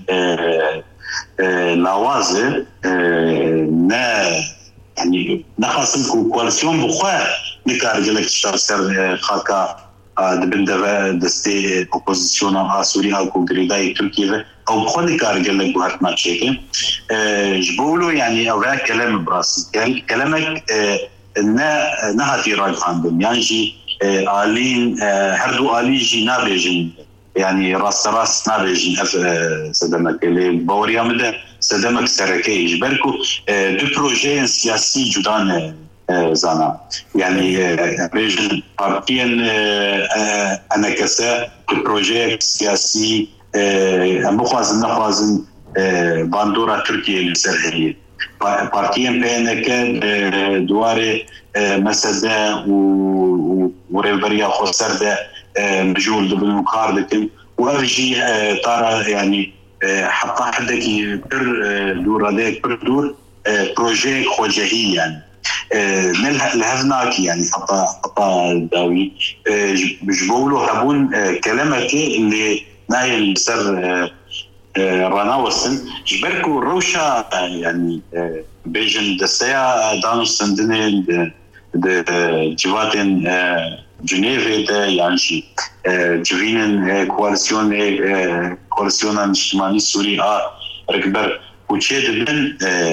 لوازه نا يعني نخاصم كواليسيون بخوا نكارجلك شارسر خاكا دبن دستي اوبوزيسيون ا سوريا كونغريداي تركيا او بخلي كارجل لك بهات ما تشيك جبولو يعني او كلام براس كلامك ان نهتي راج عندهم يعني آلين هردو آلي جي نابجن يعني راس راس نابجن سدمك اللي باوريا مده سدمك سركي جبركو دو بروجي سياسي جدان زانا يعني ريجن بارتين انا كسا بروجي سياسي مخازن نخازن باندورا تركيا السرحيه بارتين بينك دواري مسدا وريبريا خسر ده مجول بالمقار لكن وارجي ترى يعني حتى حدك بر دور هذاك بر دور بروجي خوجهي يعني الهفناك يعني حتى حتى داوي بجبولو هبون كلامك اللي نايل سر رانا وسن جبركو روشا يعني بيجن دسيا دانو سندني د جواتن جنيف ده يعني جوينن كواليسيون كواليسيون اجتماعي سوري ا ركبر وتشد من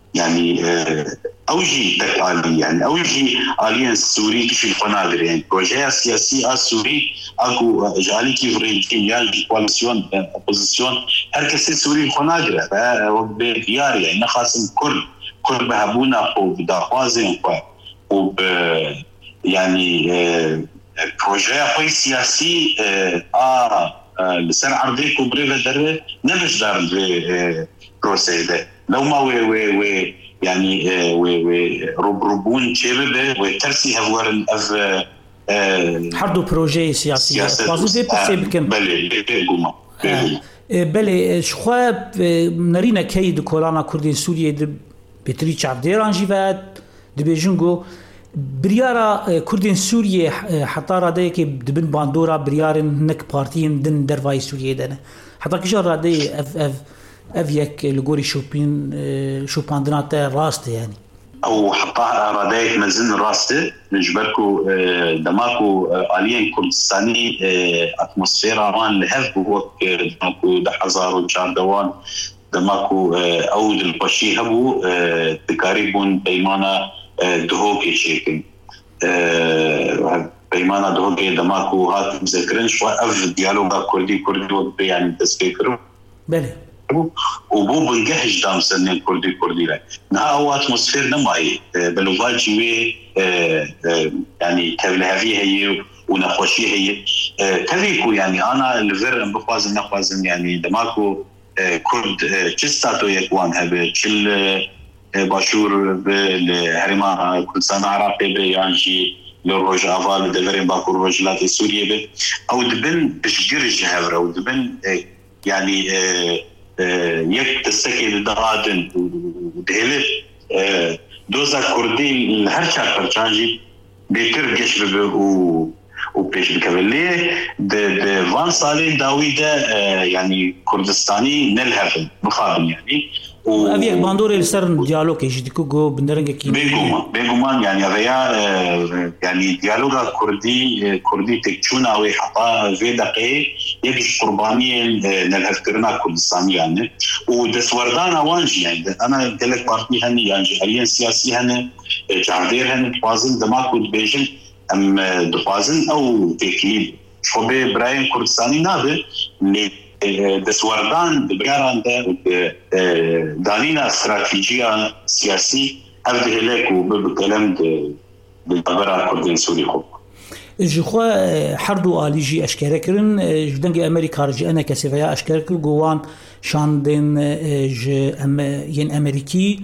يعني اوجي تكالي يعني اوجي آليا السوري كيف القنادر يعني بروجيه سياسي السوري اكو جالي كيف ريجيم يا كواليسيون اوبوزيسيون هركس السوري القنادر وبديار يعني خاصم كل كل بهبونا وبداخوازن وب يعني بروجيه خوي سياسي اه لسان عرضيك وبريفه در نمش دار بروسيده لو ما وي وي وي يعني وي وي ربربون شباب وترسي هفور اف حردو بروجي سياسي بازو دي بسيبكم بله بيغوما بله شخواب نرينا كيد كولانا كردين سوريا بتري چارديران جيفات دبيجنگو بريارا كردين سوريا حتى راده كي دبن باندورا بريارن نك بارتين دن درواي سوريا دنا حتى كجا راده اف اف افيك لغوري شوبين شوباندنات راست يعني او حتى رادايك مزن راسته نجبركو دماكو آليين كردستاني اتموسفيرا وان لهف وقت دماكو ده هزار وشار دوان دماكو اود البشي هبو تقريبا بيمانا دهوكي شيكن بيمانا دهوكي دماكو هات مذكرين شو اف ديالوغا كردي كردي وقت يعني تسبيكرو بله وبو بنجهج دام سنين كردي كردي لا نها هو اتموسفير نماي بلغات جوي يعني كبلهافي هي ونخوشي هي كذيكو يعني انا الفر بخوازن نخوازن يعني دماكو كرد تشستاتو يكوان هبه كل باشور بالهرما كردستان عراقي بيانجي للروج افال دفرين باكو رجلات سوريا به او دبن بشجرج هبره او دبن يعني يك تسكي دغادن ودهله دوزا كردي هر شهر برچانجي بيتر جيش به و وبيش بكبليه د د فان صالين داويده يعني كردستاني نلهف مخابن يعني وابيك باندور السرن ديالوج يجدكو جو بندرنج كي بيغوما بيغومان يعني افيا يعني ديالوغا كردي كردي تكچونا او حطا في دقيقه يجي قربانيه نلهف كرنا كردستاني يعني ودسوردان اوانجي يعني انا قلت لك بارتي هني يعني اي سياسي هني جاردير هني توازن دماغ بيجن ام دفازن او تكليب شو بي براين كردستاني نابه دسوردان بقاران ده دانينا استراتيجية سياسي أبده لك وبكلام بالبقرة كردين سوري خوب جخوا حردو آليجي أشكركرن جدنج أمريكا رجي أنا كسيفيا أشكركر جوان شاندين ج أم ين أمريكي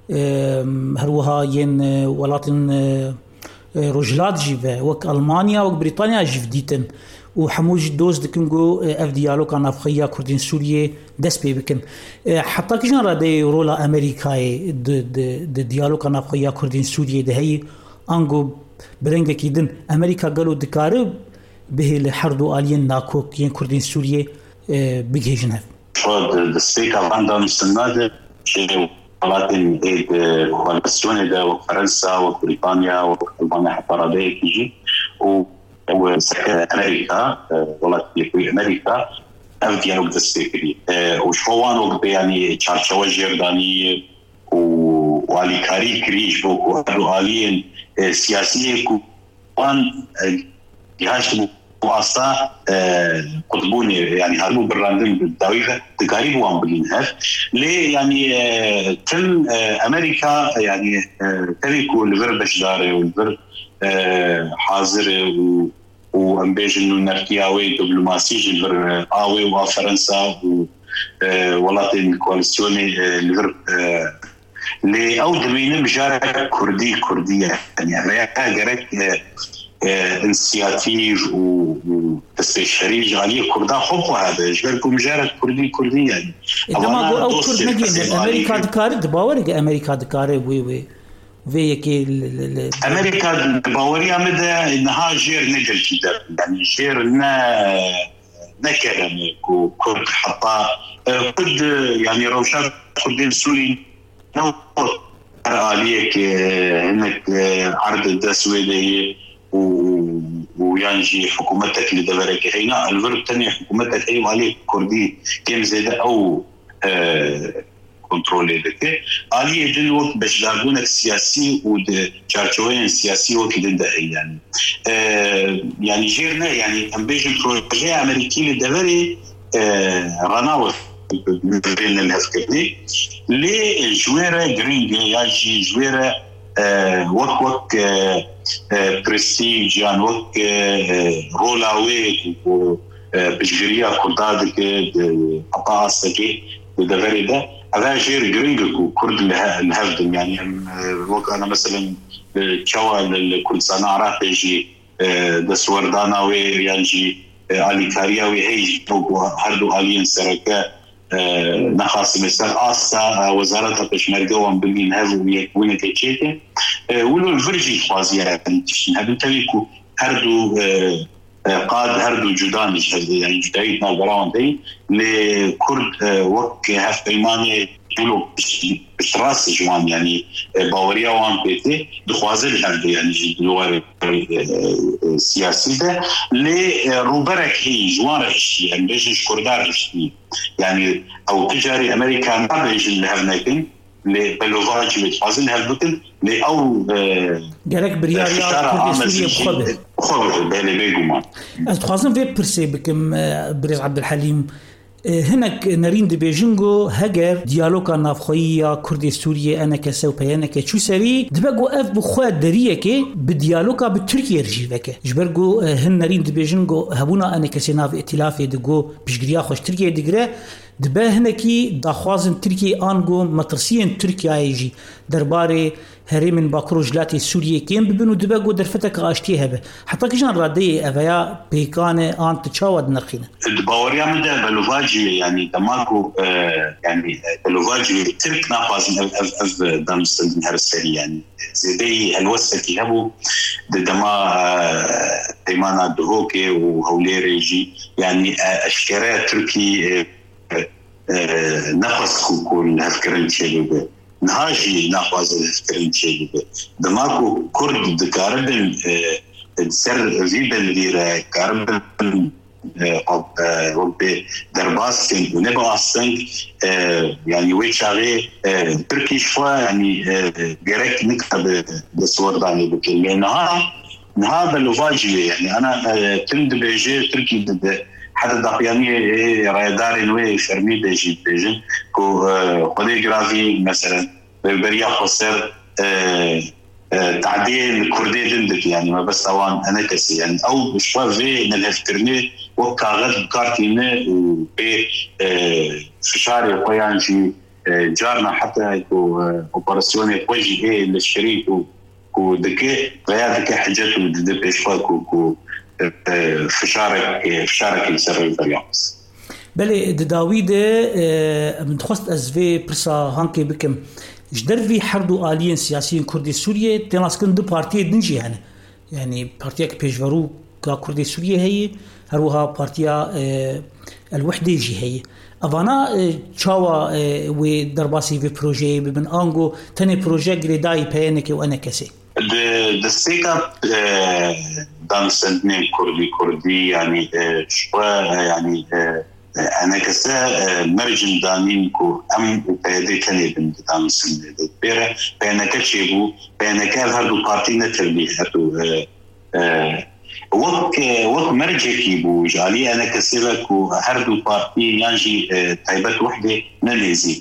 هروها ين ولاتن رجلات جيفا وك ألمانيا وك بريطانيا جيفديتن وحموج دوز دكنجو اف ديالوج انا فخيا كردين سوريا دس بي بكن حتى كجان رادي رولا امريكاي د د ديالوج انا فخيا كردين سوريا ده هي انجو برنگ كيدن امريكا قالوا دكار به الحردو الين ناكوك ين كردين سوريا بيجيجنها فود د سبيكر عندهم سناده شيء ولكن الكواليسيون ده وفرنسا وبريطانيا والمانيا حتى رادي كيجي و وسكر أمريكا ولا في أمريكا أفديانو بدستيكري وشوان وقت يعني تشارشوا جرداني وعلي كاري كريش بوكو أهلوالين سياسية كوان يهاجموا وأصلا قطبوني يعني هربوا بالراندم بالدويفة تقارب وان بلينهف ليه يعني تم أمريكا يعني تريكوا الفر بشداري والفر حاضر وأمبيج إنه نركياوي دبلوماسي جبر آوي وفرنسا وولاتين كواليسيوني الفر اللي أو دبينا مجارة كردي كردية يعني هذا جرك انسياتيف وتستشري جالية كردان حبوا هذا جبركم مجارة كردي كردية يعني إنما أو كرد نجيم أمريكا دكار دباورك أمريكا دكار وي وي في كي أمريكا دباوريا مدى إنها جير نجل كده يعني جير نا نكرم كرد حتى قد يعني روشات كردين سوري نو عليك إنك عرض الدسويدي ويانجي حكومتك اللي دبرك هنا الفرق الثاني حكومتك هي عليك كردي كم زيادة أو كنترول ذكي آلية دلوقت بشداربونك سياسي ودشارشوين سياسي وكده يعني آه يعني جيرنا يعني أمبيجن بروجي أمريكي لدوري آه رناوة بين الهفكرني لجويرة جرينج ياجي جويرة آه وك وك آه آه برستيج يعني وك آه رولاوي بجريا كردادك أطاسكي ودفري ده هذا جير جرينج وكرد الهفدم يعني وك أنا مثلا شوا الكردستان عراق يجي دسور داناوي يجي علي كارياوي هي هردو آليين سركة نخاص مثل آسا وزارة البشمركة وانبلين هذو ويكونة كتشيكة ولو الفرجي خوازي يعني تشين هذو تليكو هردو قاد هردو جدان يعني جدايد نالبراوان دي لكرد وك هف ايماني دولو بشراس جوان يعني باوريا وان بيتي دخوازي الهردو يعني جدوار سياسي ده لروبرك هي جوان رشتي يعني بيجيش كردار رشتي يعني او تجاري امريكا ما بيجي لهرناكين لبلوفاج بتفاصيل هالبطل لأو جالك برياريات كردي سوريا بخبر بخبر بالي بيجومان أتخاصم في برسي بكم بريز عبد الحليم هناك نارين دي بيجنجو هجر ديالوغا نافخوية كردي سوريا أنا كسو بيانا كشو سري دبقو أف بخوات درية كي بديالوغا بتركيا رجيبك جبرقو هن نارين دي بيجنجو هبونا أنا كسيناف ائتلافي دقو بشجريا خوش تركيا دقرة دبا هناكي داخوازن تركيا آنغو مطرسيين تركيا يجي درباري هري من باكرو جلاتي سوريا كيم ببنو دباقو درفتك غاشتيها به حتى كيشان رادي أفيا بيكاني آن تشاود نرخينا الباوريا مدى بلوفاجي يعني دماغو آه يعني بلوفاجي ترك نافازن أف أف أف دامستن هرسري يعني زيدي الوسكي هبو دما آه تيمانا دهوكي وهوليري يجي يعني آه اشتراء تركي آه آه نفس كون هفكرين شيء نهاجي ناقواز الفكرين شيء دماغو كرد دكاربن سر زيبن ليرة كاربن وب درباستن ونبغى أصلاً يعني ويشاري تركي شوي يعني جرك نكتب بصور داني بكل نها نها بالوفاجي يعني أنا تند بيجي تركي ضد حتى دقيقة رايداري نوي فرمي بيجي بيجي كو قدي جرافي مثلا بريا خسر تعديل الكردي دندك يعني ما بس اوان انا كسي يعني او بشوا في نلهفترني وكاغذ كارتينه وبي فشاري قيانجي جارنا حتى كو اوبراسيوني وجهي للشريك ودكي غيادك حاجات ودبي شوا كو فشارك فشارك يسر البرياس بله داويده من تخصت ازفي برسا هانكي بكم جدر في حردو آليين سياسيين كردي سوريا تناسكن دو بارتي دنجي يعني يعني بارتيك بيجورو كا كردي سوريا هي هروها بارتيا الوحدة جي هي أفانا تشاوا ودرباسي في بروجي بمن آنغو تاني بروجي غريداي بيانك وأنا كسي the the setup دام سنتين كردي كردي يعني شوى يعني أنا كسا مرجن دانين كو أم وبيدي كني بند دام سنتين بيرة بينك شيبو بينك هذا بارتينا تربيه هذا وقت وقت مرجع كيبو جالي أنا كسبك وهردو بارتي يانجي تايبات وحدة نلزيك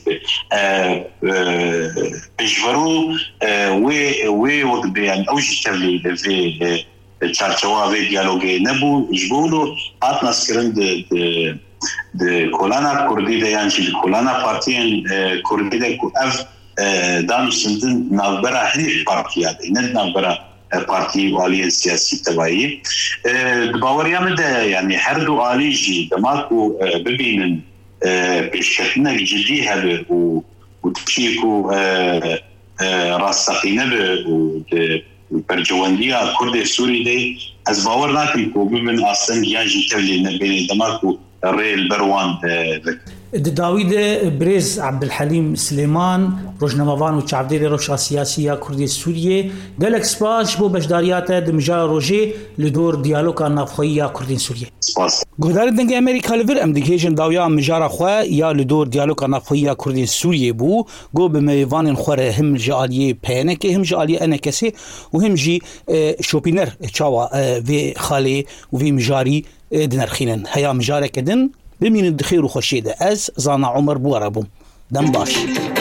بجبرو وي وي وقت بيان أوجي تبلي في تشارشوا في ديالوجي نبو جبولو أتنا سكرن د د د كولانا كردي ده يانجي كولانا بارتين كردي ده كأف دانو سندن نابرا هني بارتيات إن نابرا بارتي والي سياسي تبعي دباوريا مده يعني هردو آليجي دماغو ببينن بشكلنا الجدي هذا وتشيكو راسقينه وبرجواندية كرد سوري دي از باور ناكم كو بمن أصلا ياجي تولي بين دماغو الرئي البروان داوود بريز عبد الحليم سليمان روجناموان وشعبدير روشا سياسية كردي سوريا قالك سباس بو بشداريات دمجار روجي لدور ديالوغا نافخوية كردي سوريا سپاس گودار دنگ امریکا لور ام دیگهجن داویا مجارا خو یا لدور دیالوگا نافخویه کردی سوریه بو گو به میوان خوره هم جالی پنه که هم جالی انا کسی و هم جی شوپینر چاوا و خالی و مجاری دنرخینن هيا مجارك دن بمين الدخير وخشيده از زانا عمر بورابو دم باش